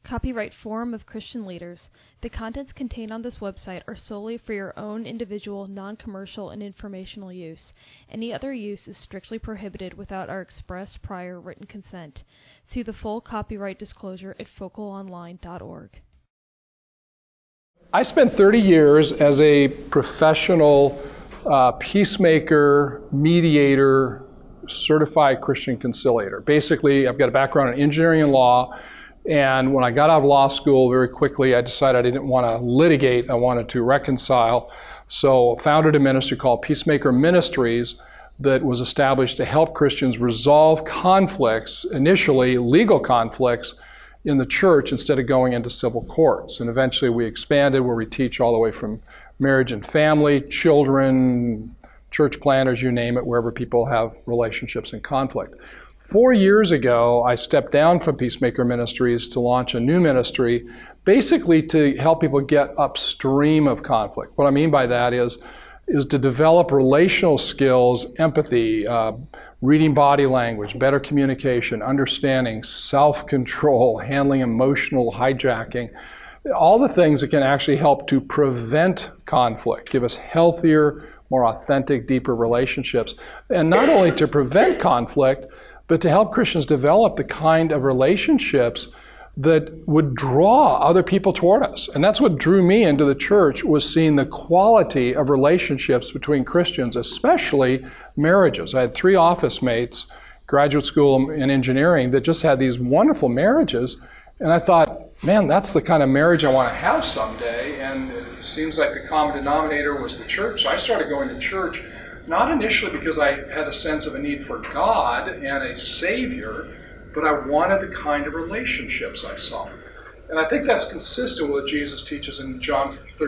Copyright Forum of Christian Leaders. The contents contained on this website are solely for your own individual, non-commercial, and informational use. Any other use is strictly prohibited without our express prior written consent. See the full copyright disclosure at focalonline.org. I spent 30 years as a professional peacemaker, mediator, certified Christian conciliator. Basically, I've got a background in engineering and law, and when I got out of law school, very quickly I decided I didn't want to litigate, I wanted to reconcile. So I founded a ministry called Peacemaker Ministries that was established to help Christians resolve conflicts, initially legal conflicts, in the church instead of going into civil courts. And eventually we expanded where we teach all the way from marriage and family, children, church planners, you name it, wherever people have relationships and conflict. 4 years ago, I stepped down from Peacemaker Ministries to launch a new ministry, basically to help people get upstream of conflict. What I mean by that is to develop relational skills, empathy, reading body language, better communication, understanding, self-control, handling emotional hijacking, all the things that can actually help to prevent conflict, give us healthier, more authentic, deeper relationships. And not only to prevent conflict, but to help Christians develop the kind of relationships that would draw other people toward us. And that's what drew me into the church, was seeing the quality of relationships between Christians, especially marriages. I had 3 office mates, graduate school in engineering, that just had these wonderful marriages. And I thought, man, that's the kind of marriage I want to have someday. And it seems like the common denominator was the church. So I started going to church, not initially because I had a sense of a need for God and a Savior, but I wanted the kind of relationships I saw. And I think that's consistent with what Jesus teaches in John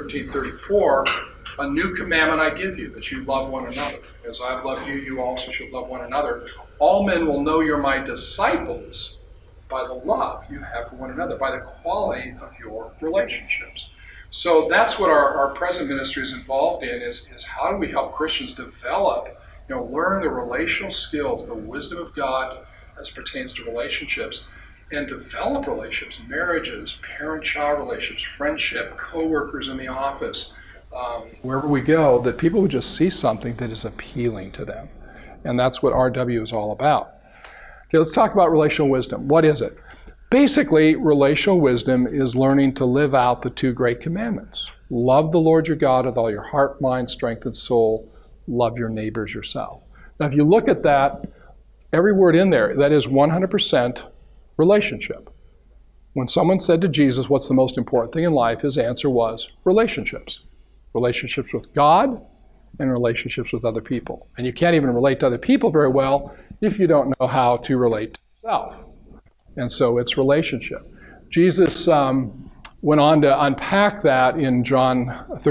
13:34, a new commandment I give you, that you love one another. As I've loved you, you also should love one another. All men will know you're my disciples by the love you have for one another, by the quality of your relationships. So that's what our present ministry is involved in, is how do we help Christians develop, learn the relational skills, the wisdom of God as it pertains to relationships, and develop relationships, marriages, parent-child relationships, friendship, co-workers in the office, wherever we go, that people would just see something that is appealing to them. And that's what RW is all about. Okay, let's talk about relational wisdom. What is it? Basically, relational wisdom is learning to live out the 2 great commandments. Love the Lord your God with all your heart, mind, strength, and soul. Love your neighbors yourself. Now, if you look at that, every word in there, that is 100% relationship. When someone said to Jesus, what's the most important thing in life? His answer was relationships. Relationships with God and relationships with other people. And you can't even relate to other people very well if you don't know how to relate to yourself. And so it's relationship. Jesus went on to unpack that in John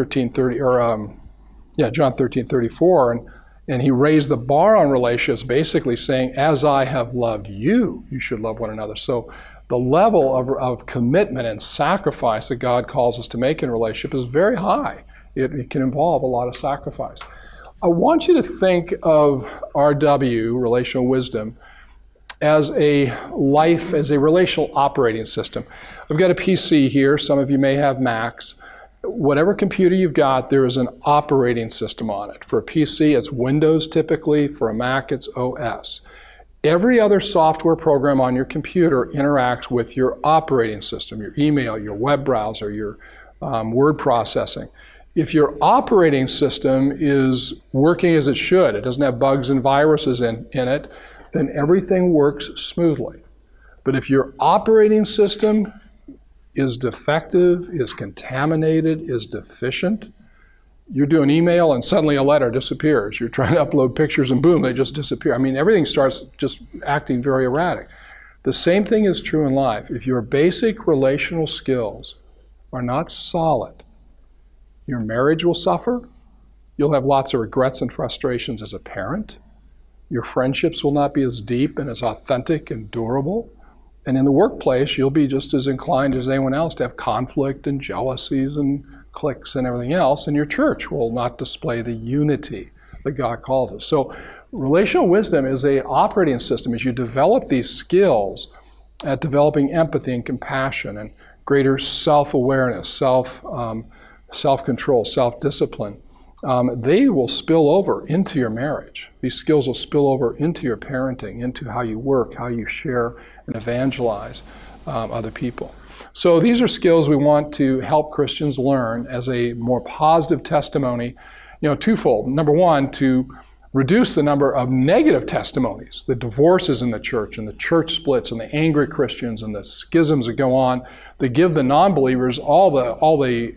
13:34, and he raised the bar on relationships, basically saying, as I have loved you, you should love one another. So the level of commitment and sacrifice that God calls us to make in relationship is very high. It can involve a lot of sacrifice. I want you to think of RW, relational wisdom, as a relational operating system. I've got a PC here. Some of you may have Macs. Whatever computer you've got, there is an operating system on it. For a PC, it's Windows typically. For a Mac, it's OS. Every other software program on your computer interacts with your operating system, your email, your web browser, your word processing. If your operating system is working as it should, it doesn't have bugs and viruses in it, then everything works smoothly. But if your operating system is defective, is contaminated, is deficient, you're doing email and suddenly a letter disappears. You're trying to upload pictures and boom, they just disappear. I mean, everything starts just acting very erratic. The same thing is true in life. If your basic relational skills are not solid, your marriage will suffer. You'll have lots of regrets and frustrations as a parent. Your friendships will not be as deep and as authentic and durable. And in the workplace, you'll be just as inclined as anyone else to have conflict and jealousies and cliques and everything else. And your church will not display the unity that God called us. So relational wisdom is an operating system. As you develop these skills, at developing empathy and compassion and greater self-awareness, self-control, self-discipline, they will spill over into your marriage. These skills will spill over into your parenting, into how you work, how you share and evangelize other people. So these are skills we want to help Christians learn as a more positive testimony, twofold. Number one, to reduce the number of negative testimonies, the divorces in the church and the church splits and the angry Christians and the schisms that go on, that give the non-believers all they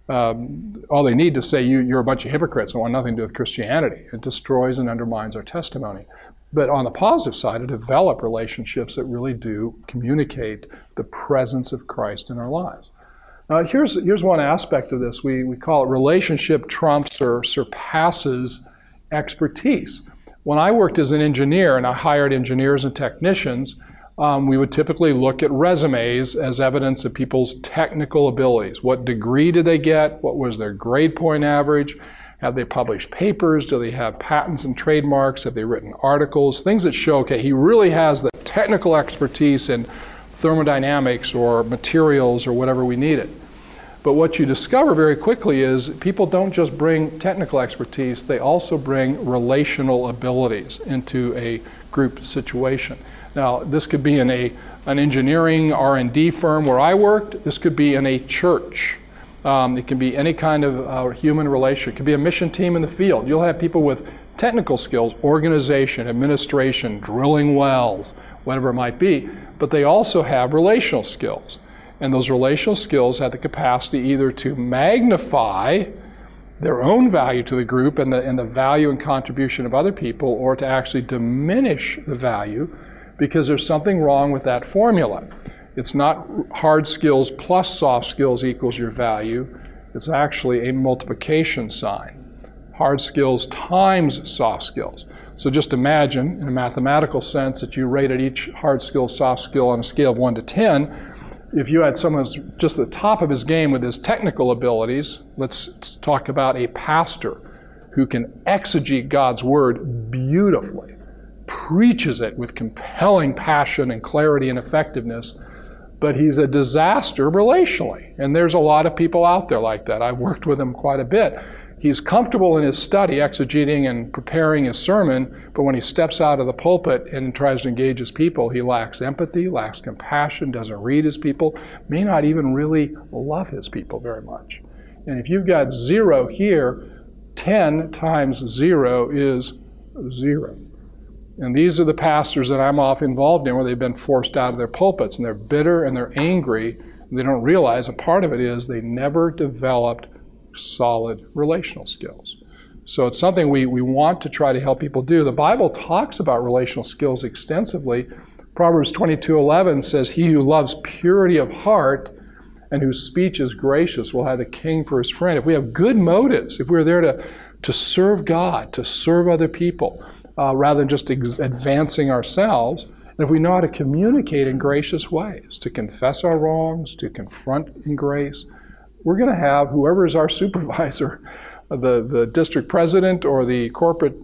need to say you're a bunch of hypocrites and want nothing to do with Christianity. It destroys and undermines our testimony. But on the positive side, to develop relationships that really do communicate the presence of Christ in our lives. Now, here's one aspect of this. We call it relationship trumps or surpasses expertise. When I worked as an engineer and I hired engineers and technicians, we would typically look at resumes as evidence of people's technical abilities. What degree did they get? What was their grade point average? Have they published papers? Do they have patents and trademarks? Have they written articles? Things that show, okay, he really has the technical expertise in thermodynamics or materials or whatever we needed. But what you discover very quickly is people don't just bring technical expertise, they also bring relational abilities into a group situation. Now, this could be in an engineering R&D firm where I worked. This could be in a church. It can be any kind of human relation. It could be a mission team in the field. You'll have people with technical skills, organization, administration, drilling wells, whatever it might be, but they also have relational skills. And those relational skills have the capacity either to magnify their own value to the group and the value and contribution of other people, or to actually diminish the value because there's something wrong with that formula. It's not hard skills plus soft skills equals your value. It's actually a multiplication sign. Hard skills times soft skills. So just imagine, in a mathematical sense, that you rated each hard skill, soft skill on a scale of 1 to 10. If you had someone who's just at the top of his game with his technical abilities, let's talk about a pastor who can exegete God's Word beautifully, preaches it with compelling passion and clarity and effectiveness, but he's a disaster relationally. And there's a lot of people out there like that. I've worked with him quite a bit. He's comfortable in his study, exegeting and preparing his sermon, but when he steps out of the pulpit and tries to engage his people, he lacks empathy, lacks compassion, doesn't read his people, may not even really love his people very much. And if you've got 0 here, 10 times 0 is 0. And these are the pastors that I'm often involved in where they've been forced out of their pulpits, and they're bitter and they're angry, and they don't realize a part of it is they never developed solid relational skills. So it's something we want to try to help people do. The Bible talks about relational skills extensively. Proverbs 22:11 says, "He who loves purity of heart and whose speech is gracious will have the king for his friend." If we have good motives, if we're there to serve God, to serve other people, rather than just advancing ourselves, and if we know how to communicate in gracious ways, to confess our wrongs, to confront in grace, we're going to have whoever is our supervisor, the district president or the corporate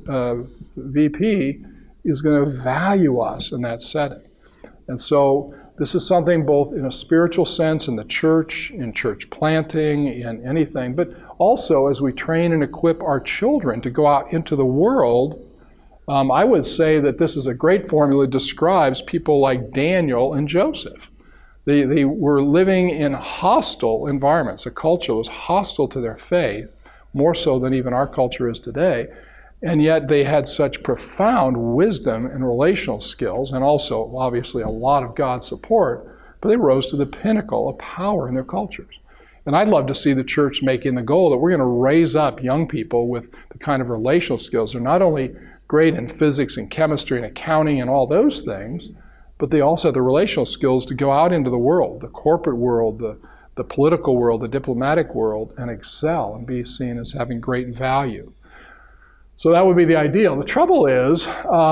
VP, is going to value us in that setting. And so this is something both in a spiritual sense in the church, in church planting, in anything, but also as we train and equip our children to go out into the world. I would say that this is a great formula that describes people like Daniel and Joseph. They were living in hostile environments. A culture was hostile to their faith, more so than even our culture is today. And yet they had such profound wisdom and relational skills, and also, obviously, a lot of God's support, but they rose to the pinnacle of power in their cultures. And I'd love to see the church making the goal that we're going to raise up young people with the kind of relational skills. They're not only great in physics and chemistry and accounting and all those things, but they also have the relational skills to go out into the world, the corporate world, the political world, the diplomatic world, and excel and be seen as having great value. So that would be the ideal. The trouble is,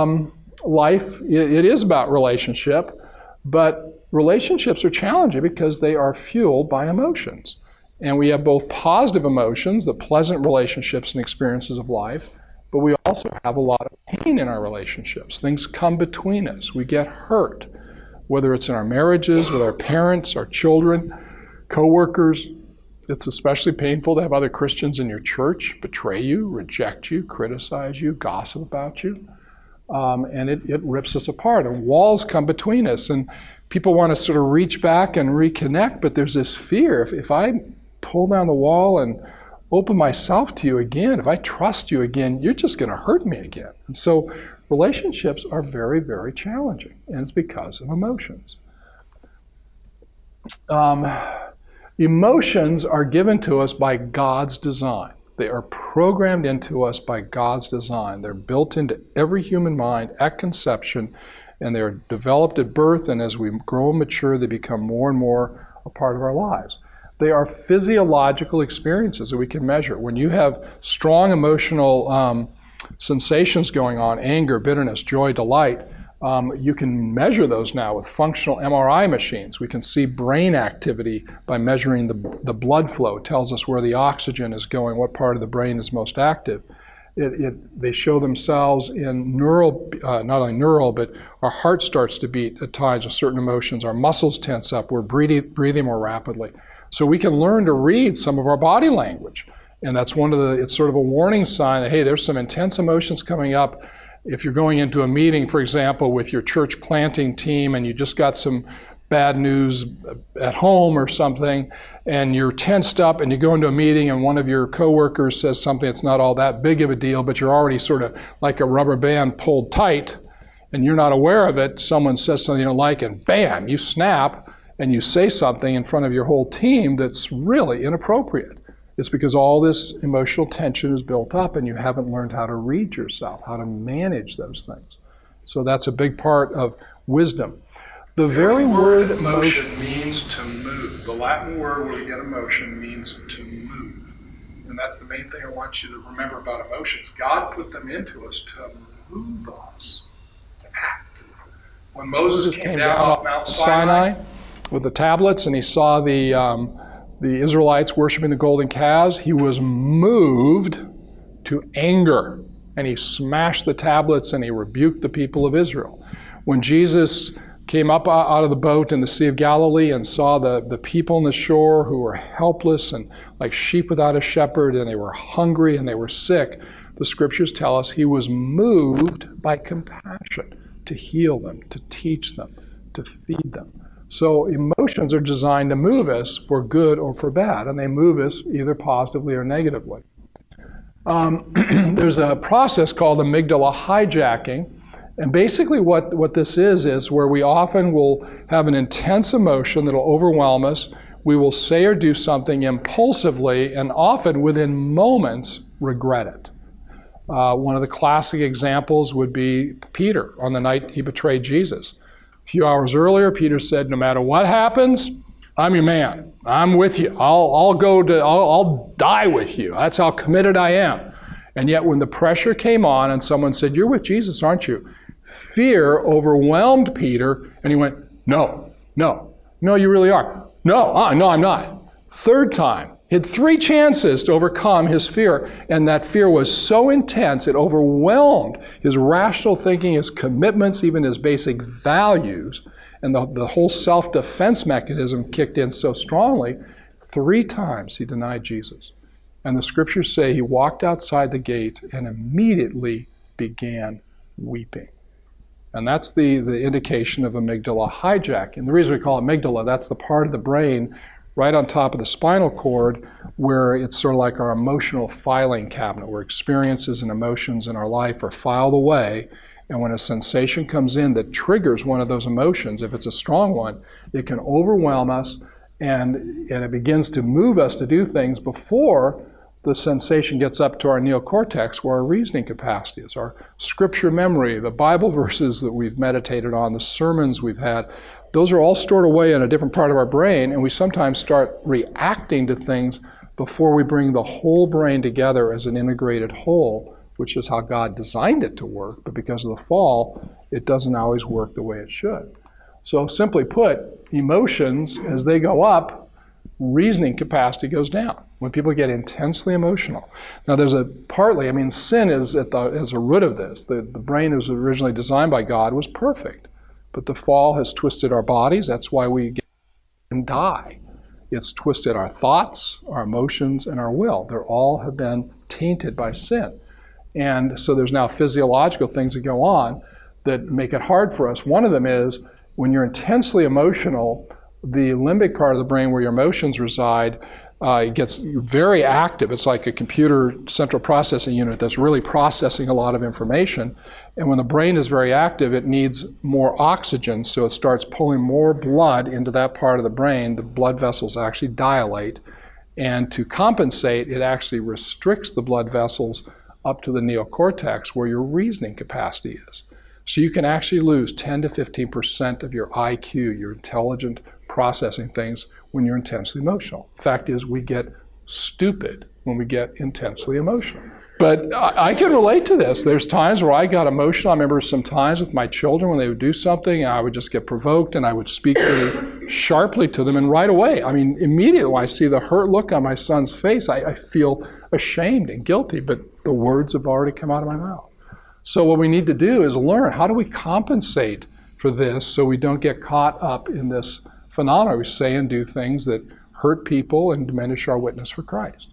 life, it is about relationship, but relationships are challenging because they are fueled by emotions. And we have both positive emotions, the pleasant relationships and experiences of life, but we also have a lot of pain in our relationships. Things come between us. We get hurt. whether it's in our marriages, with our parents, our children, co-workers. It's especially painful to have other Christians in your church betray you, reject you, criticize you, gossip about you. And it rips us apart. And walls come between us. And people want to sort of reach back and reconnect, but there's this fear. If I pull down the wall and open myself to you again, if I trust you again, you're just going to hurt me again. And so relationships are very, very challenging. And it's because of emotions. Emotions are given to us by God's design. They are programmed into us by God's design. They're built into every human mind at conception, and they're developed at birth, and as we grow and mature, they become more and more a part of our lives. They are physiological experiences that we can measure. When you have strong emotional sensations going on, anger, bitterness, joy, delight, you can measure those now with functional MRI machines. We can see brain activity by measuring the blood flow. It tells us where the oxygen is going, what part of the brain is most active. They show themselves in neural, not only neural, but our heart starts to beat at times with certain emotions. Our muscles tense up. We're breathing more rapidly. So we can learn to read some of our body language. And that's it's sort of a warning sign that, hey, there's some intense emotions coming up. If you're going into a meeting, for example, with your church planting team and you just got some bad news at home or something, and you're tensed up and you go into a meeting and one of your coworkers says something that's not all that big of a deal, but you're already sort of like a rubber band pulled tight and you're not aware of it, someone says something you don't like and bam, you snap and you say something in front of your whole team that's really inappropriate. It's because all this emotional tension is built up and you haven't learned how to read yourself, how to manage those things. So that's a big part of wisdom. The very word emotion means to move. The Latin word where we get emotion means to move. And that's the main thing I want you to remember about emotions. God put them into us to move us, to act. When Moses came down off Mount Sinai with the tablets and he saw the Israelites worshiping the golden calves, he was moved to anger, and he smashed the tablets and he rebuked the people of Israel. When Jesus came up out of the boat in the Sea of Galilee and saw the people on the shore who were helpless and like sheep without a shepherd, and they were hungry and they were sick, the scriptures tell us he was moved by compassion to heal them, to teach them, to feed them. So emotions are designed to move us for good or for bad, and they move us either positively or negatively. There's a process called amygdala hijacking, and basically what this is where we often will have an intense emotion that will overwhelm us. We will say or do something impulsively, and often within moments regret it. One of the classic examples would be Peter on the night he betrayed Jesus. A few hours earlier, Peter said, no matter what happens, I'm your man. I'm with you. I'll die with you. That's how committed I am. And yet when the pressure came on and someone said, you're with Jesus, aren't you? Fear overwhelmed Peter, and he went, no, you really are. No, I'm not. Third time, he had 3 chances to overcome his fear, and that fear was so intense, it overwhelmed his rational thinking, his commitments, even his basic values, and the whole self-defense mechanism kicked in so strongly. 3 times he denied Jesus. And the scriptures say he walked outside the gate and immediately began weeping. And that's the indication of amygdala hijack. And the reason we call it amygdala, that's the part of the brain right on top of the spinal cord where it's sort of like our emotional filing cabinet, where experiences and emotions in our life are filed away. And when a sensation comes in that triggers one of those emotions, if it's a strong one, it can overwhelm us and it begins to move us to do things before the sensation gets up to our neocortex, where our reasoning capacity is, our scripture memory, the Bible verses that we've meditated on, the sermons we've had. Those are all stored away in a different part of our brain, and we sometimes start reacting to things before we bring the whole brain together as an integrated whole, which is how God designed it to work, but because of the fall, it doesn't always work the way it should. So simply put, emotions, as they go up, reasoning capacity goes down when people get intensely emotional. Now there's sin is at the root of this. The brain was originally designed by God was perfect, But the fall has twisted our bodies. That's why we get and die. It's twisted our thoughts, our emotions, and our will. They all have been tainted by sin. And so there's now physiological things that go on that make it hard for us. One of them is when you're intensely emotional, the limbic part of the brain where your emotions reside it gets very active. It's like a computer central processing unit that's really processing a lot of information. And when the brain is very active, it needs more oxygen, so it starts pulling more blood into that part of the brain. The blood vessels actually dilate. And to compensate, it actually restricts the blood vessels up to the neocortex where your reasoning capacity is. So you can actually lose 10 to 15% of your IQ, your intelligent processing things, when you're intensely emotional. The fact is, we get stupid when we get intensely emotional. But I can relate to this. There's times where I got emotional. I remember some times with my children when they would do something, and I would just get provoked, and I would speak really sharply to them, and right away, I mean, immediately when I see the hurt look on my son's face, I feel ashamed and guilty, but the words have already come out of my mouth. So what we need to do is learn, how do we compensate for this so we don't get caught up in this phenomenon? We say and do things that hurt people and diminish our witness for Christ.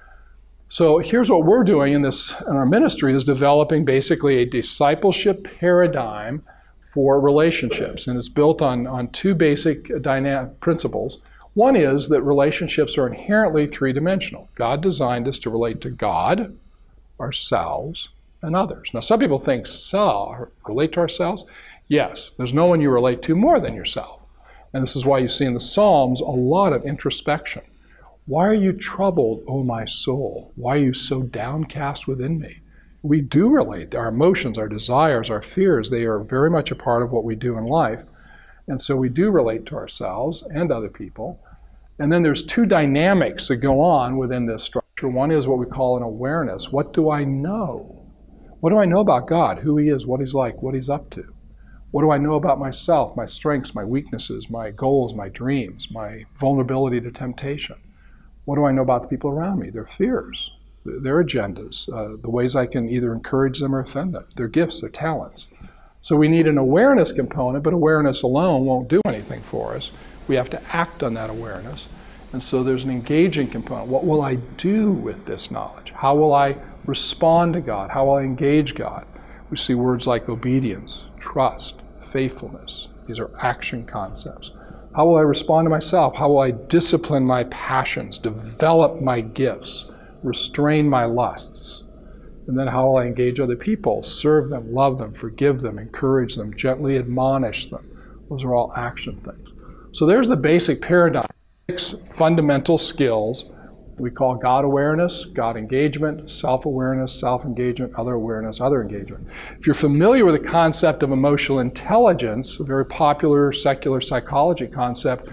So here's what we're doing in our ministry, is developing basically a discipleship paradigm for relationships. And it's built on two basic principles. One is that relationships are inherently three-dimensional. God designed us to relate to God, ourselves, and others. Now some people think, relate to ourselves? Yes, there's no one you relate to more than yourself. And this is why you see in the Psalms a lot of introspection. Why are you troubled, O my soul? Why are you so downcast within me? We do relate. Our emotions, our desires, our fears, they are very much a part of what we do in life. And so we do relate to ourselves and other people. And then there's two dynamics that go on within this structure. One is what we call an awareness. What do I know? What do I know about God? Who He is, what He's like, what He's up to? What do I know about myself, my strengths, my weaknesses, my goals, my dreams, my vulnerability to temptation? What do I know about the people around me, their fears, their agendas, the ways I can either encourage them or offend them, their gifts, their talents? So we need an awareness component, but awareness alone won't do anything for us. We have to act on that awareness. And so there's an engaging component. What will I do with this knowledge? How will I respond to God? How will I engage God? We see words like obedience, trust, faithfulness. These are action concepts. How will I respond to myself? How will I discipline my passions, develop my gifts, restrain my lusts? And then how will I engage other people, serve them, love them, forgive them, encourage them, gently admonish them? Those are all action things. So there's the basic paradigm. 6 fundamental skills we call God awareness, God engagement, self-awareness, self-engagement, other awareness, other engagement. If you're familiar with the concept of emotional intelligence, a very popular secular psychology concept,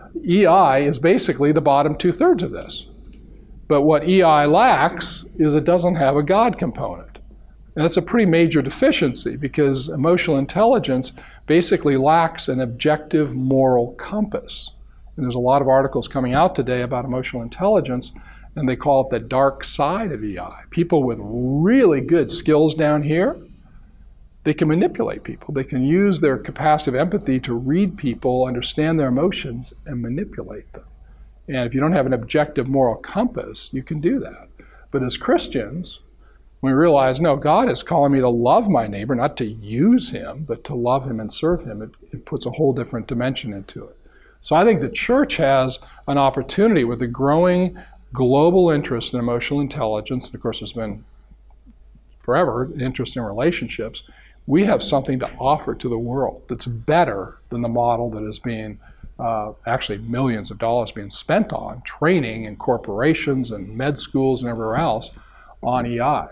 EI is basically the bottom 2/3 of this. But what EI lacks is it doesn't have a God component. And that's a pretty major deficiency because emotional intelligence basically lacks an objective moral compass. And there's a lot of articles coming out today about emotional intelligence, and they call it the dark side of EI. People with really good skills down here, they can manipulate people. They can use their capacity of empathy to read people, understand their emotions, and manipulate them. And if you don't have an objective moral compass, you can do that. But as Christians, we realize, no, God is calling me to love my neighbor, not to use him, but to love him and serve him. It puts a whole different dimension into it. So I think the church has an opportunity with the growing global interest in emotional intelligence, and of course there's been forever interest in relationships. We have something to offer to the world that's better than the model that is being actually millions of dollars being spent on training in corporations and med schools and everywhere else on EI.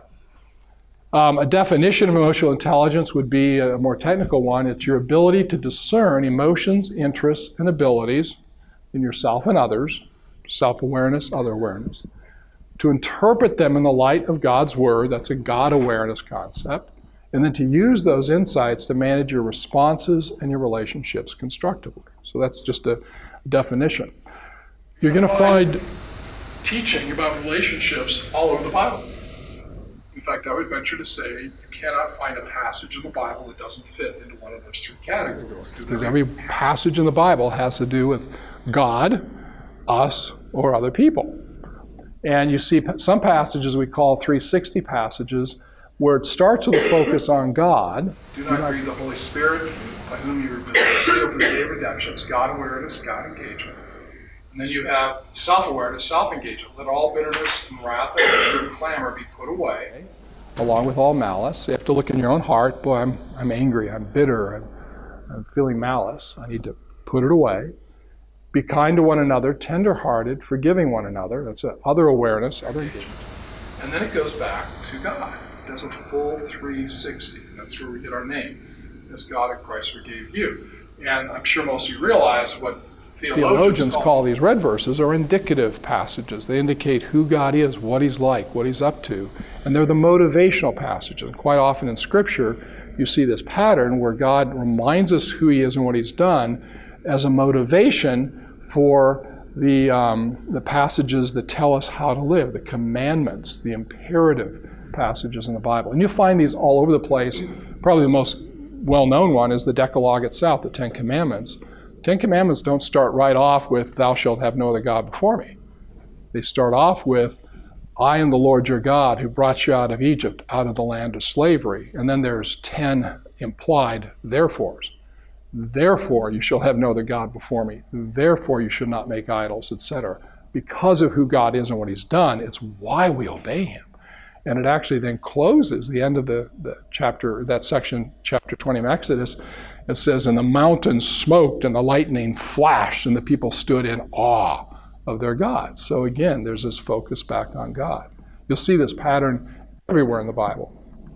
A definition of emotional intelligence would be a more technical one. It's your ability to discern emotions, interests, and abilities in yourself and others, self-awareness, other awareness, to interpret them in the light of God's Word, that's a God awareness concept, and then to use those insights to manage your responses and your relationships constructively. So that's just a definition. You're going to find teaching about relationships all over the Bible. In fact, I would venture to say you cannot find a passage in the Bible that doesn't fit into one of those three categories. Because every passage in the Bible has to do with God, us, or other people. And you see some passages we call 360 passages where it starts with a focus on God. Do not grieve the Holy Spirit, by whom you have been sealed for the day of redemption. It's God awareness, God engagement. And then you have self-awareness, self-engagement. Let all bitterness and wrath and anger and clamor be put away, along with all malice. You have to look in your own heart. Boy, I'm angry, I'm bitter, I'm feeling malice. I need to put it away. Be kind to one another, tender-hearted, forgiving one another. That's other awareness, other engagement. And then it goes back to God. It does a full 360. That's where we get our name, as God in Christ forgave you. And I'm sure most of you realize what theologians call these red verses are indicative passages. They indicate who God is, what He's like, what He's up to. And they're the motivational passages. And quite often in Scripture, you see this pattern where God reminds us who He is and what He's done as a motivation for the passages that tell us how to live, the commandments, the imperative passages in the Bible. And you'll find these all over the place. Probably the most well-known one is the Decalogue itself, the Ten Commandments. Ten Commandments don't start right off with, thou shalt have no other God before me. They start off with, I am the Lord your God who brought you out of Egypt, out of the land of slavery. And then there's 10 implied therefores. Therefore you shall have no other God before me. Therefore you should not make idols, etc. Because of who God is and what He's done, it's why we obey Him. And it actually then closes the end of the chapter, that section, chapter 20 of Exodus. It says, and the mountains smoked and the lightning flashed and the people stood in awe of their God. So again, there's this focus back on God. You'll see this pattern everywhere in the Bible.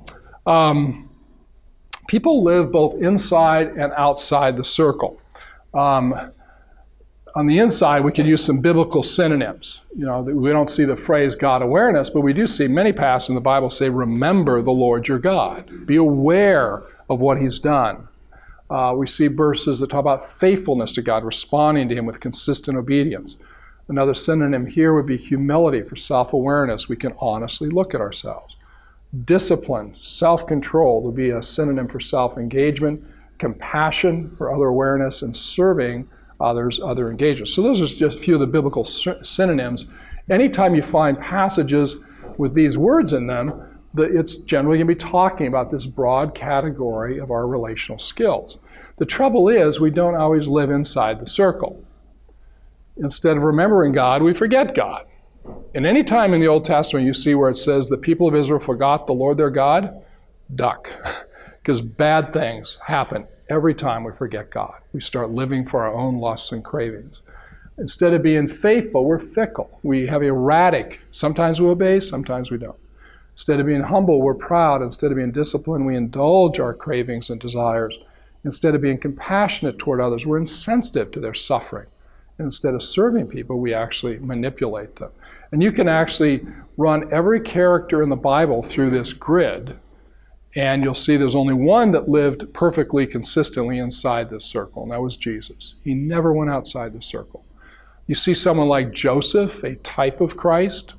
People live both inside and outside the circle. On the inside, we can use some biblical synonyms. You know, we don't see the phrase God awareness, but we do see many passages in the Bible say, remember the Lord your God. Be aware of what He's done. We see verses that talk about faithfulness to God, responding to Him with consistent obedience. Another synonym here would be humility for self-awareness. We can honestly look at ourselves. Discipline, self-control would be a synonym for self-engagement. Compassion for other awareness, and serving others, other engagement. So those are just a few of the biblical synonyms. Anytime you find passages with these words in them, it's generally going to be talking about this broad category of our relational skills. The trouble is, we don't always live inside the circle. Instead of remembering God, we forget God. And any time in the Old Testament you see where it says the people of Israel forgot the Lord their God, duck. Because bad things happen every time we forget God. We start living for our own lusts and cravings. Instead of being faithful, we're fickle. We have erratic. Sometimes we obey, sometimes we don't. Instead of being humble, we're proud. Instead of being disciplined, we indulge our cravings and desires. Instead of being compassionate toward others, we're insensitive to their suffering. And instead of serving people, we actually manipulate them. And you can actually run every character in the Bible through this grid, and you'll see there's only one that lived perfectly consistently inside this circle, and that was Jesus. He never went outside the circle. You see someone like Joseph, a type of Christ.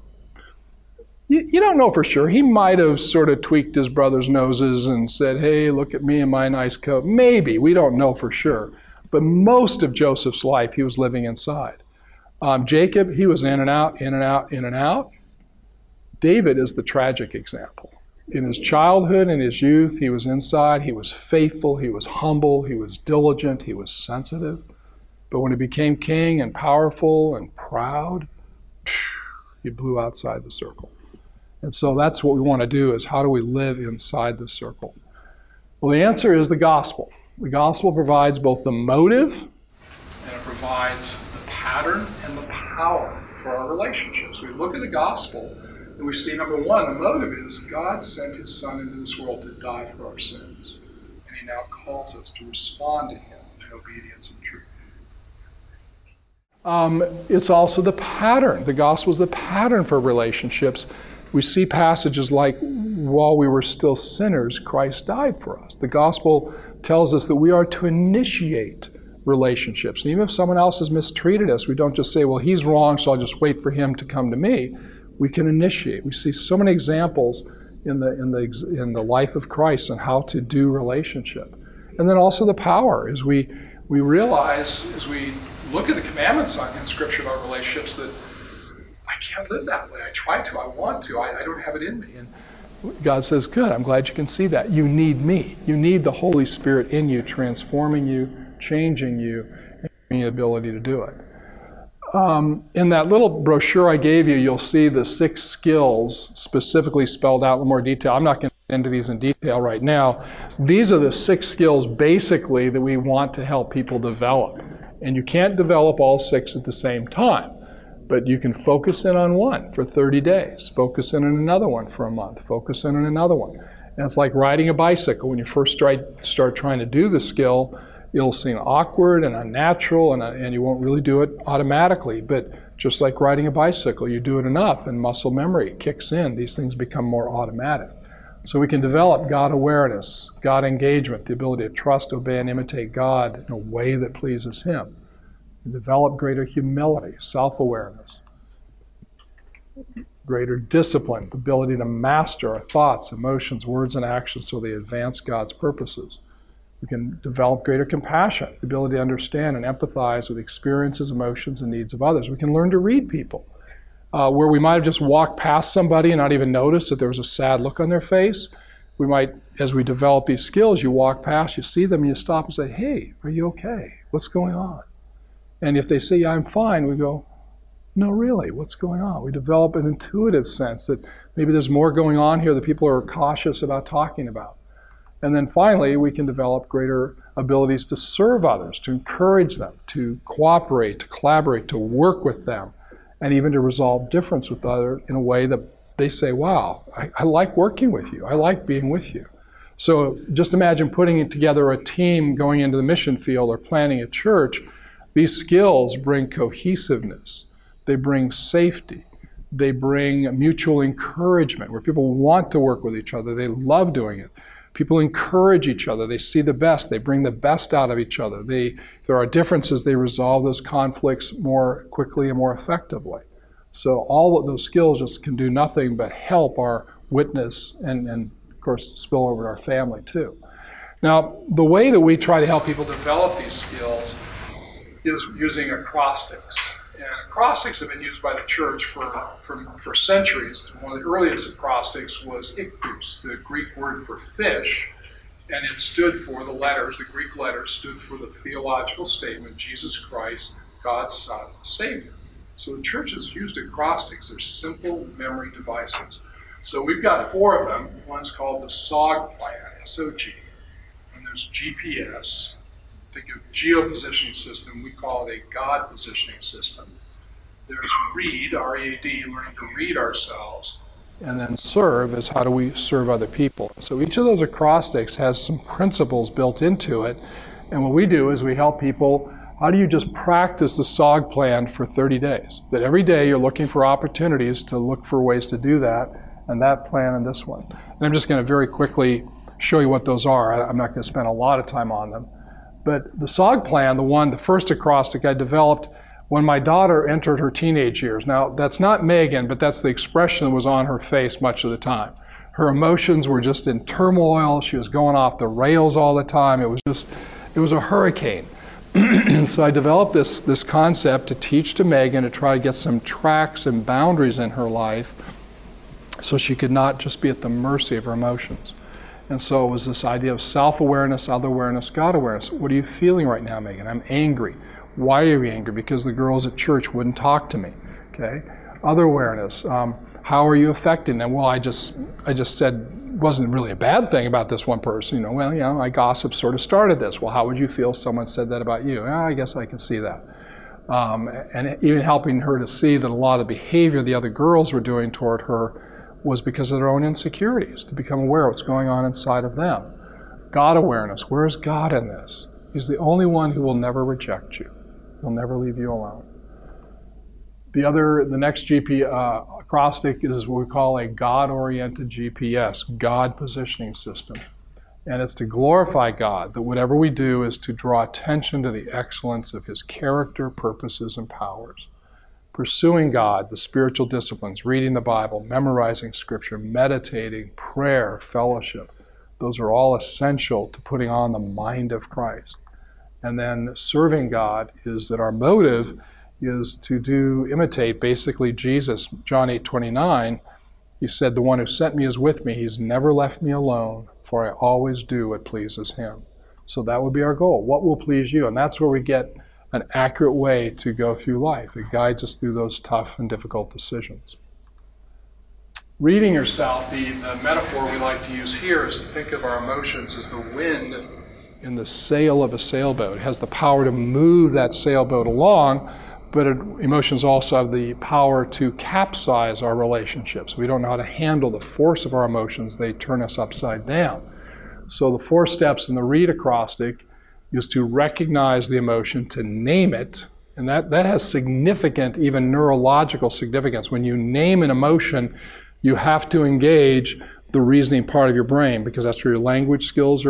You don't know for sure. He might have sort of tweaked his brother's noses and said, hey, look at me in my nice coat. Maybe. We don't know for sure. But most of Joseph's life, he was living inside. Jacob, he was in and out, in and out, in and out. David is the tragic example. In his childhood and his youth, he was inside. He was faithful. He was humble. He was diligent. He was sensitive. But when he became king and powerful and proud, he blew outside the circle. And so that's what we want to do, is how do we live inside the circle? Well, the answer is the gospel. The gospel provides both the motive and it provides the pattern and the power for our relationships. We look at the gospel and we see, number one, the motive is God sent His Son into this world to die for our sins. And He now calls us to respond to Him in obedience and truth. It's also the pattern. The gospel is the pattern for relationships. We see passages like, while we were still sinners, Christ died for us. The gospel tells us that we are to initiate relationships. And even if someone else has mistreated us, we don't just say, well, he's wrong, so I'll just wait for him to come to me. We can initiate. We see so many examples in the life of Christ and how to do relationship. And then also the power, as we realize, as we look at the commandments in Scripture about relationships, that I can't live that way. I try to, I want to, I don't have it in me. And God says, good, I'm glad you can see that. You need me. You need the Holy Spirit in you, transforming you, changing you, and giving you the ability to do it. In that little brochure I gave you, you'll see the 6 skills specifically spelled out in more detail. I'm not going to get into these in detail right now. These are the 6 skills basically that we want to help people develop. And you can't develop all 6 at the same time, but you can focus in on one for 30 days, focus in on another one for a month, focus in on another one. And it's like riding a bicycle. When you first start trying to do the skill, it'll seem awkward and unnatural, and you won't really do it automatically. But just like riding a bicycle, you do it enough and muscle memory kicks in. These things become more automatic. So we can develop God awareness, God engagement, the ability to trust, obey, and imitate God in a way that pleases Him. We develop greater humility, self-awareness, greater discipline, the ability to master our thoughts, emotions, words, and actions so they advance God's purposes. We can develop greater compassion, the ability to understand and empathize with the experiences, emotions, and needs of others. We can learn to read people. Where we might have just walked past somebody and not even noticed that there was a sad look on their face, we might, as we develop these skills, you walk past, you see them, and you stop and say, hey, are you okay? What's going on? And if they say, yeah, I'm fine, we go, no, really, what's going on? We develop an intuitive sense that maybe there's more going on here that people are cautious about talking about. And then finally, we can develop greater abilities to serve others, to encourage them, to cooperate, to collaborate, to work with them, and even to resolve difference with others in a way that they say, wow, I like working with you. I like being with you. So just imagine putting together a team going into the mission field or planning a church. These skills bring cohesiveness. They bring safety. They bring mutual encouragement, where people want to work with each other. They love doing it. People encourage each other. They see the best. They bring the best out of each other. If there are differences, they resolve those conflicts more quickly and more effectively. So all of those skills just can do nothing but help our witness and of course, spill over to our family too. Now, the way that we try to help people develop these skills is using acrostics. And acrostics have been used by the church for centuries. One of the earliest acrostics was ichthus, the Greek word for fish, and it stood for the Greek letters stood for the theological statement, Jesus Christ, God's Son, Savior. So the church has used acrostics. They're simple memory devices. So we've got 4 of them. One's called the SOG plan, S-O-G, and there's GPS. Think of geopositioning system, we call it a God positioning system. There's read, R-E-A-D, learning to read ourselves. And then serve is how do we serve other people. So each of those acrostics has some principles built into it. And what we do is we help people, how do you just practice the SOG plan for 30 days? That every day you're looking for opportunities to look for ways to do that, and that plan and this one. And I'm just going to very quickly show you what those are. I'm not going to spend a lot of time on them. But the SOG plan, the first acrostic I developed when my daughter entered her teenage years. Now, that's not Megan, but that's the expression that was on her face much of the time. Her emotions were just in turmoil. She was going off the rails all the time. It was a hurricane. So I developed this concept to teach to Megan to try to get some tracks and boundaries in her life so she could not just be at the mercy of her emotions. And so it was this idea of self-awareness, other-awareness, God-awareness. What are you feeling right now, Megan? I'm angry. Why are you angry? Because the girls at church wouldn't talk to me. Okay. Other-awareness. How are you affecting them? Well, I just said wasn't really a bad thing about this one person. My gossip sort of started this. Well, how would you feel if someone said that about you? I guess I can see that. And even helping her to see that a lot of the behavior the other girls were doing toward her was because of their own insecurities, to become aware of what's going on inside of them. God awareness. Where is God in this? He's the only one who will never reject you. He'll never leave you alone. The next acrostic is what we call a God-oriented GPS, God positioning system. And it's to glorify God, that whatever we do is to draw attention to the excellence of His character, purposes, and powers. pursuing God, the spiritual disciplines, reading the Bible, memorizing Scripture, meditating, prayer, fellowship. Those are all essential to putting on the mind of Christ. And then serving God is that our motive is to imitate basically Jesus. John 8:29, he said, "The one who sent me is with me. He's never left me alone, for I always do what pleases him." So that would be our goal. What will please you? And that's where we get an accurate way to go through life. It guides us through those tough and difficult decisions. Reading yourself, the metaphor we like to use here is to think of our emotions as the wind in the sail of a sailboat. It has the power to move that sailboat along, but emotions also have the power to capsize our relationships. We don't know how to handle the force of our emotions. They turn us upside down. So the 4 steps in the read acrostic is to recognize the emotion, to name it, and that has significant, even neurological significance. When you name an emotion, you have to engage the reasoning part of your brain, because that's where your language skills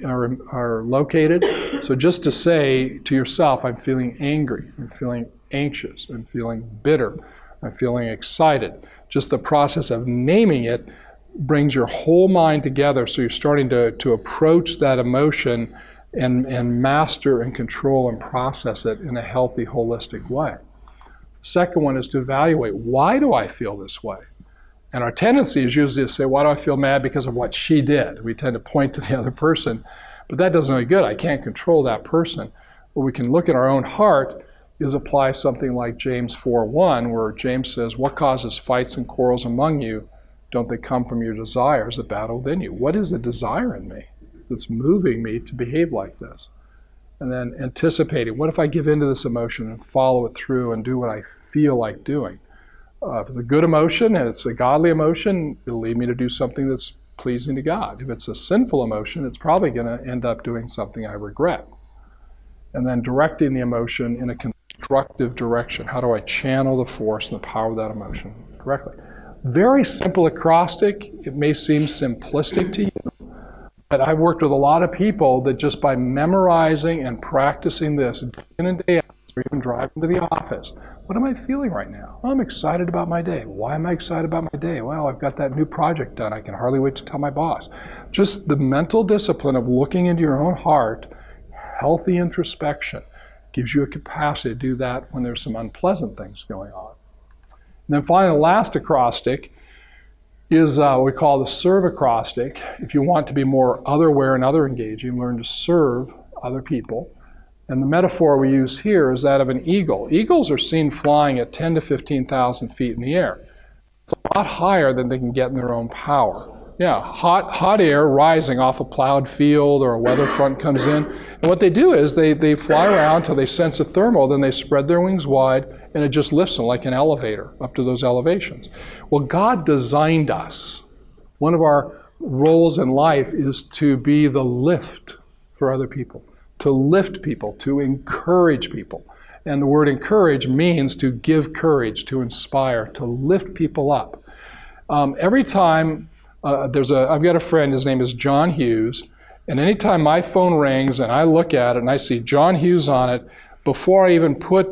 are located. So just to say to yourself, I'm feeling angry, I'm feeling anxious, I'm feeling bitter, I'm feeling excited. Just the process of naming it brings your whole mind together, so you're starting to approach that emotion and master and control and process it in a healthy, holistic way. The second one is to evaluate, why do I feel this way? And our tendency is usually to say, why do I feel mad because of what she did? We tend to point to the other person, but that doesn't really good. I can't control that person. What we can look at our own heart is apply something like James 4:1, where James says, what causes fights and quarrels among you? Don't they come from your desires that battle within you? What is the desire in me that's moving me to behave like this? And then anticipating, what if I give into this emotion and follow it through and do what I feel like doing? If it's a good emotion and it's a godly emotion, it'll lead me to do something that's pleasing to God. If it's a sinful emotion, it's probably going to end up doing something I regret. And then directing the emotion in a constructive direction. How do I channel the force and the power of that emotion correctly? Very simple acrostic. It may seem simplistic to you, but I've worked with a lot of people that just by memorizing and practicing this day in and day out, or even driving to the office, what am I feeling right now? Well, I'm excited about my day. Why am I excited about my day? Well, I've got that new project done. I can hardly wait to tell my boss. Just the mental discipline of looking into your own heart, healthy introspection, gives you a capacity to do that when there's some unpleasant things going on. And then finally, the last acrostic is what we call the serve acrostic. If you want to be more other-aware and other-engaging, learn to serve other people. And the metaphor we use here is that of an eagle. Eagles are seen flying at 10 to 15,000 feet in the air. It's a lot higher than they can get in their own power. Yeah, hot air rising off a plowed field or a weather front comes in. And what they do is they fly around until they sense a thermal, then they spread their wings wide, and it just lifts them like an elevator up to those elevations. Well, God designed us. One of our roles in life is to be the lift for other people. To lift people, to encourage people. And the word encourage means to give courage, to inspire, to lift people up. Every time I've got a friend, his name is John Hughes, and anytime my phone rings and I look at it and I see John Hughes on it, before I even press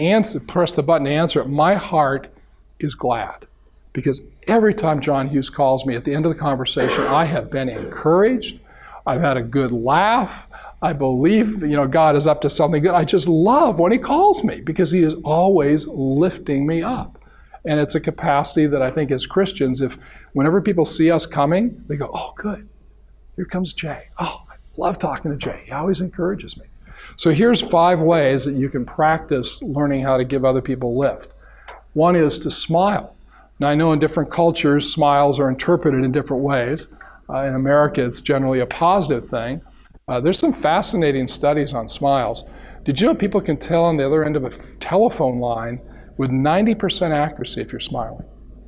the button to answer it, my heart is glad. Because every time John Hughes calls me at the end of the conversation, I have been encouraged, I've had a good laugh, I believe, God is up to something good. I just love when he calls me because he is always lifting me up. And it's a capacity that I think as Christians, whenever people see us coming, they go, oh, good. Here comes Jay. Oh, I love talking to Jay. He always encourages me. So here's 5 ways that you can practice learning how to give other people lift. One is to smile. Now, I know in different cultures, smiles are interpreted in different ways. In America, it's generally a positive thing. There's some fascinating studies on smiles. Did you know people can tell on the other end of a telephone line with 90% accuracy if you're smiling?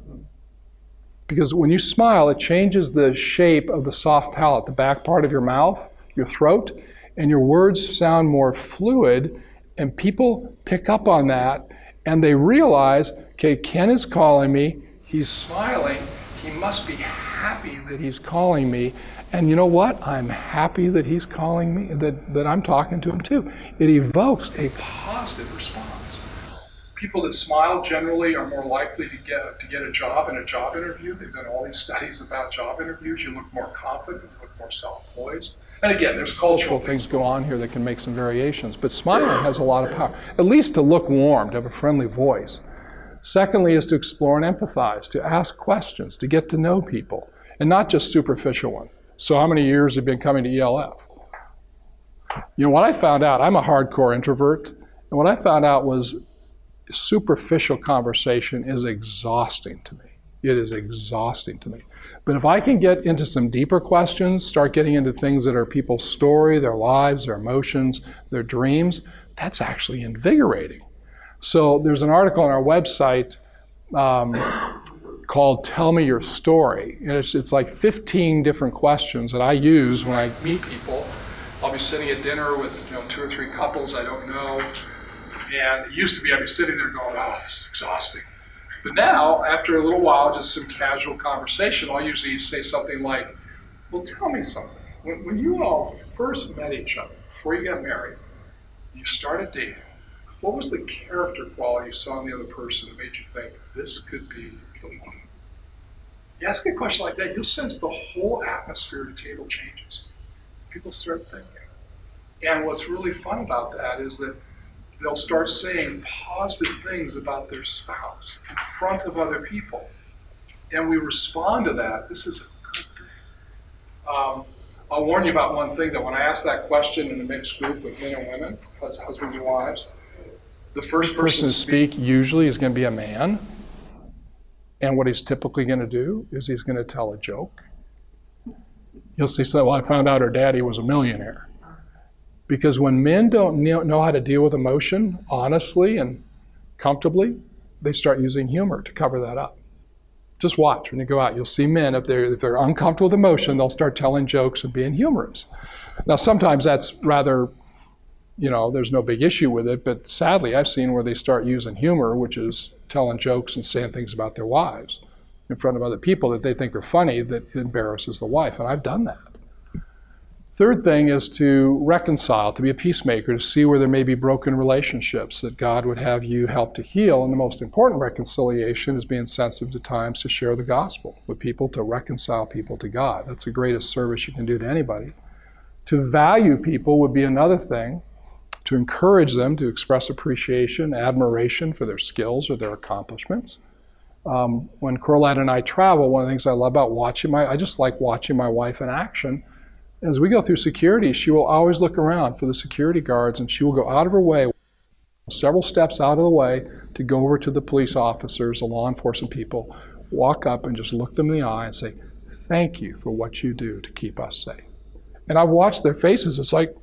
Because when you smile, it changes the shape of the soft palate, the back part of your mouth, your throat, and your words sound more fluid, and people pick up on that, and they realize, okay, Ken is calling me, he's smiling, he must be happy that he's calling me. And you know what? I'm happy that he's calling me, that I'm talking to him too. It evokes a positive response. People that smile generally are more likely to get a job in a job interview. They've done all these studies about job interviews. You look more confident, you look more self-poised. And again, there's cultural things go on here that can make some variations, but smiling has a lot of power, at least to look warm, to have a friendly voice. Secondly is to explore and empathize, to ask questions, to get to know people, and not just superficial ones. So how many years have you been coming to ELF? You know, what I found out, I'm a hardcore introvert, and what I found out was superficial conversation is exhausting to me. It is exhausting to me. But if I can get into some deeper questions, start getting into things that are people's story, their lives, their emotions, their dreams, that's actually invigorating. So there's an article on our website called Tell Me Your Story. And it's like 15 different questions that I use when I meet people. I'll be sitting at dinner with 2 or 3 couples I don't know. And it used to be I'd be sitting there going, oh, this is exhausting. But now, after a little while, just some casual conversation, I'll usually say something like, well, tell me something. When you all first met each other, before you got married, you started dating, what was the character quality you saw in the other person that made you think, this could be the one? You ask a question like that, you'll sense the whole atmosphere at the table changes. People start thinking. And what's really fun about that is that they'll start saying positive things about their spouse in front of other people. And we respond to that. This is a good thing. I'll warn you about one thing, that when I ask that question in a mixed group with men and women, husbands and wives, the first person to speak usually is going to be a man. And what he's typically going to do is he's going to tell a joke. You'll see, well, I found out her daddy was a millionaire. Because when men don't know how to deal with emotion honestly and comfortably, they start using humor to cover that up. Just watch when you go out. You'll see men, if they're uncomfortable with emotion, they'll start telling jokes and being humorous. Now, sometimes that's rather, there's no big issue with it, but sadly, I've seen where they start using humor, which is telling jokes and saying things about their wives in front of other people that they think are funny that embarrasses the wife, and I've done that. Third thing is to reconcile, to be a peacemaker, to see where there may be broken relationships that God would have you help to heal. And the most important reconciliation is being sensitive to times to share the gospel with people, to reconcile people to God. That's the greatest service you can do to anybody. To value people would be another thing, to encourage them to express appreciation, admiration for their skills or their accomplishments. When Coraline and I travel, one of the things I love about I just like watching my wife in action. As we go through security, she will always look around for the security guards, and she will go out of her way, several steps out of the way, to go over to the police officers, the law enforcement people, walk up and just look them in the eye and say, thank you for what you do to keep us safe. And I've watched their faces. It's like,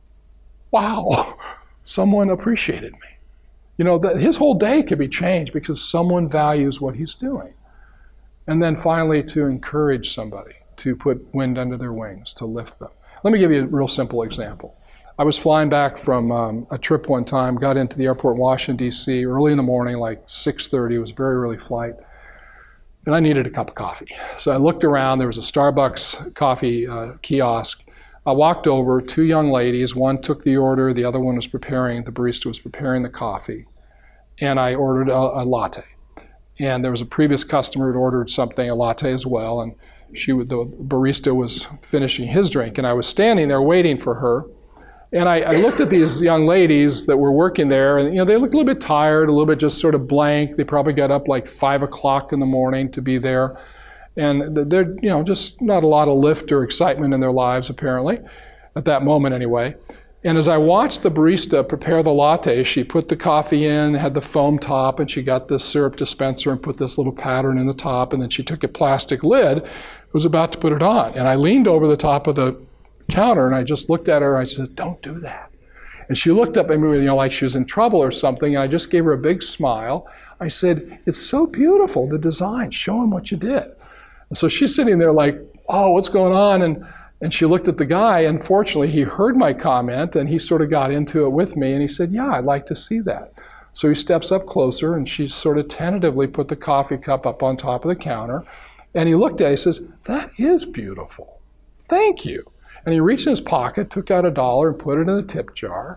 wow, someone appreciated me. His whole day could be changed because someone values what he's doing. And then finally, to encourage somebody, to put wind under their wings, to lift them. Let me give you a real simple example. I was flying back from a trip one time, got into the airport in Washington, D.C., early in the morning, like 6:30. It was a very early flight. And I needed a cup of coffee. So I looked around. There was a Starbucks coffee kiosk. I walked over, 2 young ladies. One took the order. The other one was the barista was preparing the coffee. And I ordered a latte. And there was a previous customer who had ordered a latte as well. And the barista was finishing his drink, and I was standing there waiting for her. And I looked at these young ladies that were working there, and they looked a little bit tired, a little bit just sort of blank. They probably got up like 5 o'clock in the morning to be there. And they're, just not a lot of lift or excitement in their lives, apparently, at that moment anyway. And as I watched the barista prepare the latte, she put the coffee in, had the foam top, and she got this syrup dispenser and put this little pattern in the top, and then she took a plastic lid, was about to put it on. And I leaned over the top of the counter, and I just looked at her, and I said, don't do that. And she looked up at me, like she was in trouble or something, and I just gave her a big smile. I said, it's so beautiful, the design, show them what you did. And so she's sitting there like, oh, what's going on? And she looked at the guy, and fortunately he heard my comment, and he sort of got into it with me, and he said, yeah, I'd like to see that. So he steps up closer, and she sort of tentatively put the coffee cup up on top of the counter, and he looked at it, he says, that is beautiful. Thank you. And he reached in his pocket, took out $1 and put it in the tip jar,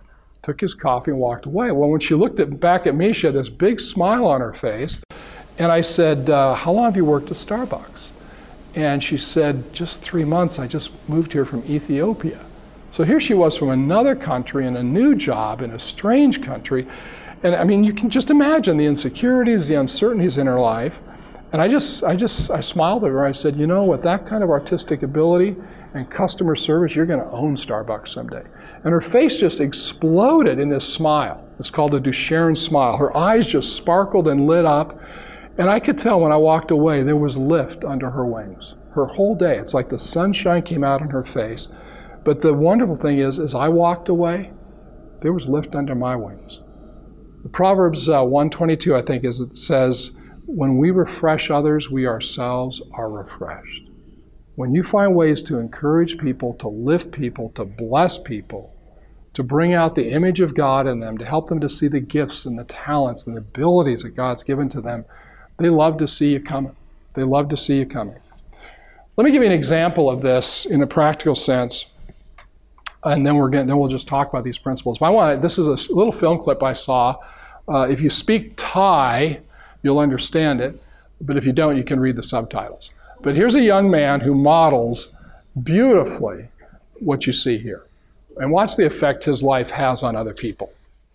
took his coffee and walked away. Well, when she looked back at me, she had this big smile on her face. And I said, how long have you worked at Starbucks? And she said, just 3 months. I just moved here from Ethiopia. So here she was from another country in a new job in a strange country. And I mean, you can just imagine the insecurities, the uncertainties in her life. And I smiled at her. I said, you know, with that kind of artistic ability and customer service, you're going to own Starbucks someday. And her face just exploded in this smile. It's called the Duchenne smile. Her eyes just sparkled and lit up. And I could tell when I walked away, there was lift under her wings. Her whole day, it's like the sunshine came out on her face. But the wonderful thing is, as I walked away, there was lift under my wings. The Proverbs 1:22, I think, it says, when we refresh others, we ourselves are refreshed. When you find ways to encourage people, to lift people, to bless people, to bring out the image of God in them, to help them to see the gifts and the talents and the abilities that God's given to them, they love to see you coming. They love to see you coming. Let me give you an example of this in a practical sense, and then we'll just talk about these principles. This is a little film clip I saw. If you speak Thai, you'll understand it, but if you don't, you can read the subtitles. But here's a young man who models beautifully what you see here. And watch the effect his life has on other people.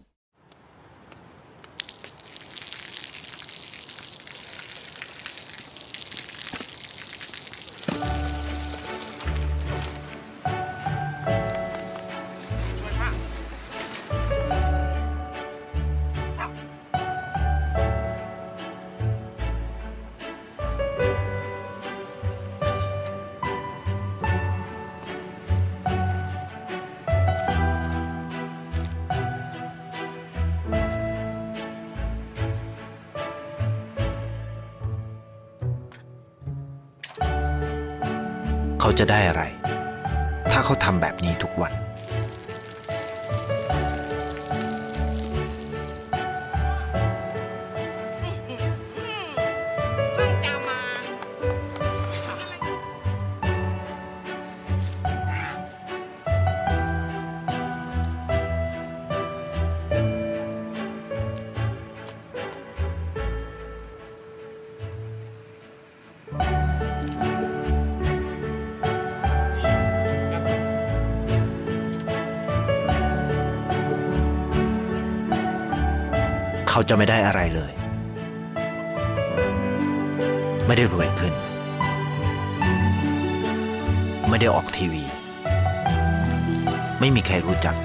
เขาจะได้อะไรถ้าเขาทำแบบนี้ทุกวันเขาจะไม่ได้อะไรเลยไม่ได้รวยขึ้นไม่ได้ออกทีวีไม่มีใครรู้จัก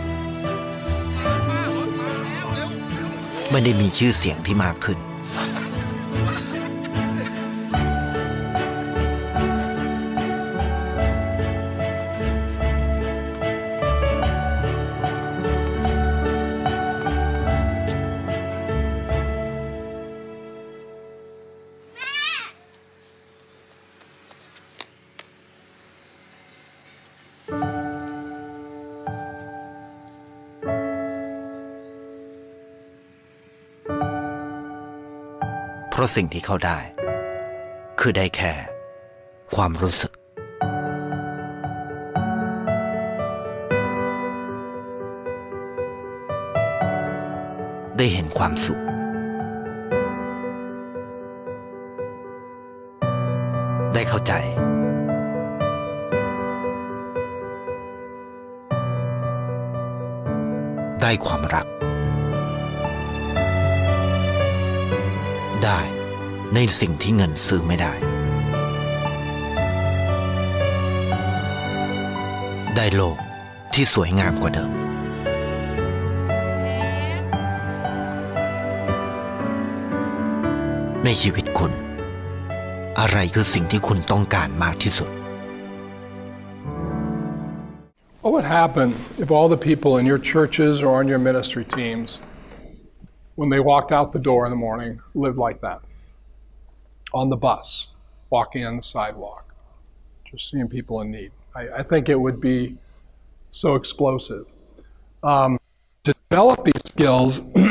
ไม่ได้มีชื่อเสียงที่มากขึ้นเพราะสิ่งที่เขาได้คือได้แค่ความรู้สึกได้เห็นความสุขได้เข้าใจได้ความรักได้ในสิ่งที่เงินซื้อไม่ได้ได้โลกที่สวยงามกว่าเดิมในชีวิตคุณอะไรคือสิ่งที่คุณต้องการมากที่สุด What would happen if all the people in your churches or on your ministry teams, when they walked out the door in the morning, lived like that? On the bus, walking on the sidewalk, just seeing people in need. I think it would be so explosive. To develop these skills,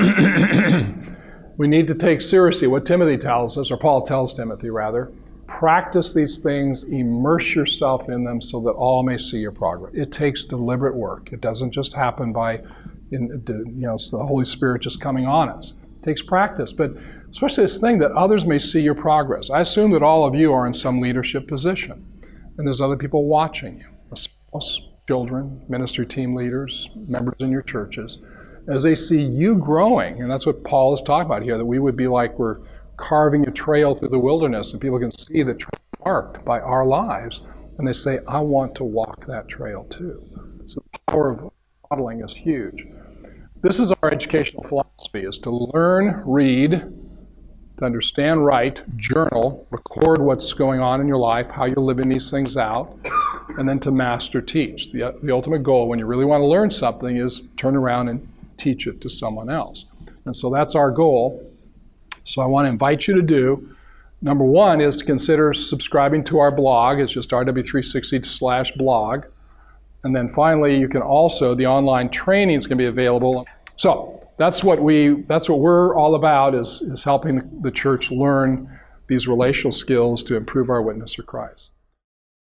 we need to take seriously what Timothy tells us, or Paul tells Timothy rather. Practice these things, immerse yourself in them so that all may see your progress. It takes deliberate work. It doesn't just happen by It's the Holy Spirit just coming on us. It takes practice, but especially this thing that others may see your progress. I assume that all of you are in some leadership position, and there's other people watching you, a spouse, children, ministry team leaders, members in your churches, as they see you growing. And that's what Paul is talking about here, that we would be like we're carving a trail through the wilderness, and people can see the trail marked by our lives, and they say, I want to walk that trail too. So the power of modeling is huge. This is our educational philosophy, is to learn, read, to understand, write, journal, record what's going on in your life, how you're living these things out, and then to master, teach. The ultimate goal when you really want to learn something is turn around and teach it to someone else. And so that's our goal. So I want to invite you to do, number one is to consider subscribing to our blog. It's just rw360/blog. And then finally, you can also, the online training is going to be available. So that's what we're all about, is helping the church learn these relational skills to improve our witness for Christ.